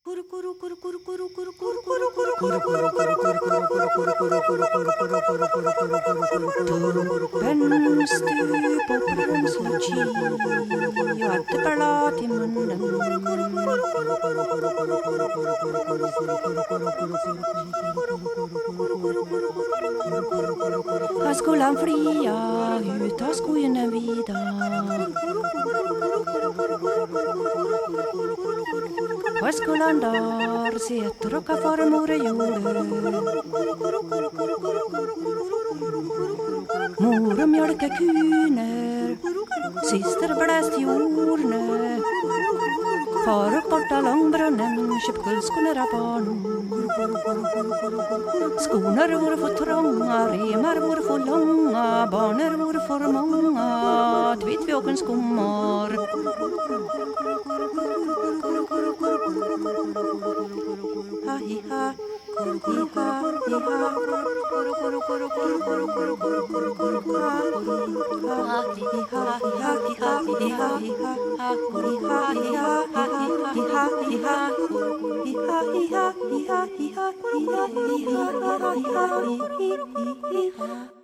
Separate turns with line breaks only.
Hva skulle han flia ut av skogen vida? Hva skulle han der se etter og hva farmor gjorde? Mor og mjølke kuner, syster blæst jordene. Far og borta langbrønnen, kjøpt gullskoner av barn. Skoner vore for trånga, remer vore for långa, barner vore for många, tvittfjåken skummar. Ha-hi-ha, hi-ha, hi-ha, hi-ha.